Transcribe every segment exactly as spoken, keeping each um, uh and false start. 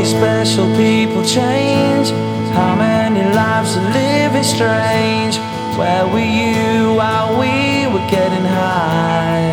special people change? How many lives are living strange? Where were you while we were getting high?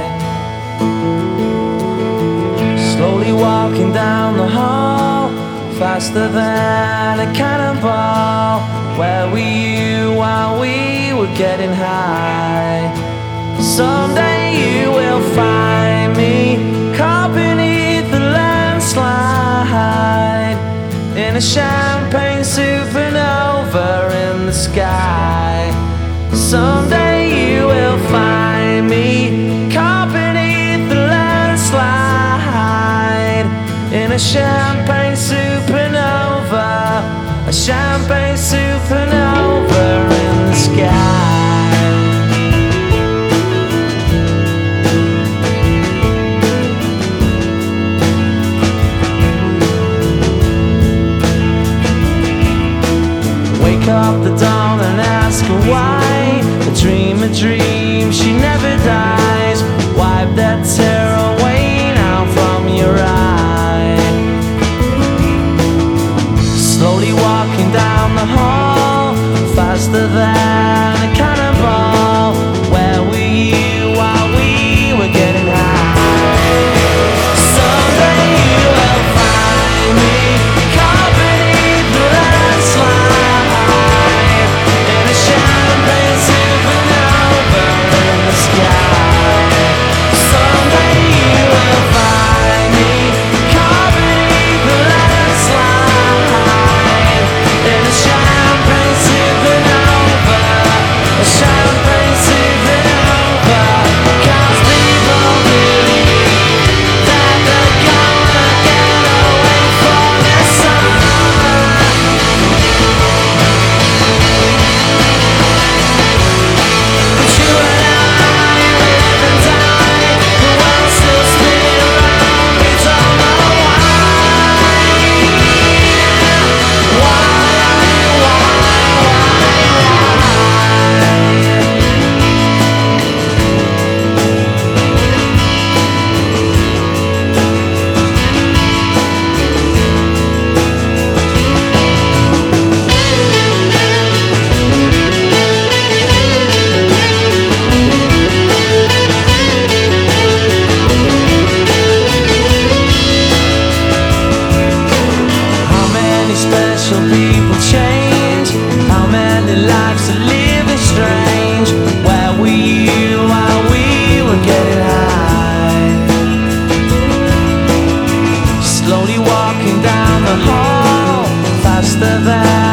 Slowly walking down the hall, faster than a cannonball. Where were you while we were getting high? Someday you will find me caught beneath the landslide, in a champagne supernova in the sky. Someday you will find me caught beneath the landslide, in a champagne supernova, a champagne supernova in the sky. Wake up the dawn and ask her why. A dream, a dream, she never dies. Wipe that tear away now from your eye. Slowly walking down the hall, faster than a cannonball. Where were you while we were getting high? Someday you will find me caught beneath the landslide, in a champagne supernova in the sky. Someday you will find me caught beneath the landslide, in a champagne supernova, a champagne supernova. 'Cause people believe that they're gonna get away from the sun. But you and I live and die, the world still spin around, we don't know why. Why, why, How many special people change? How many lives are living strange? Where were you while we were getting high? Slowly walking down the hall, faster than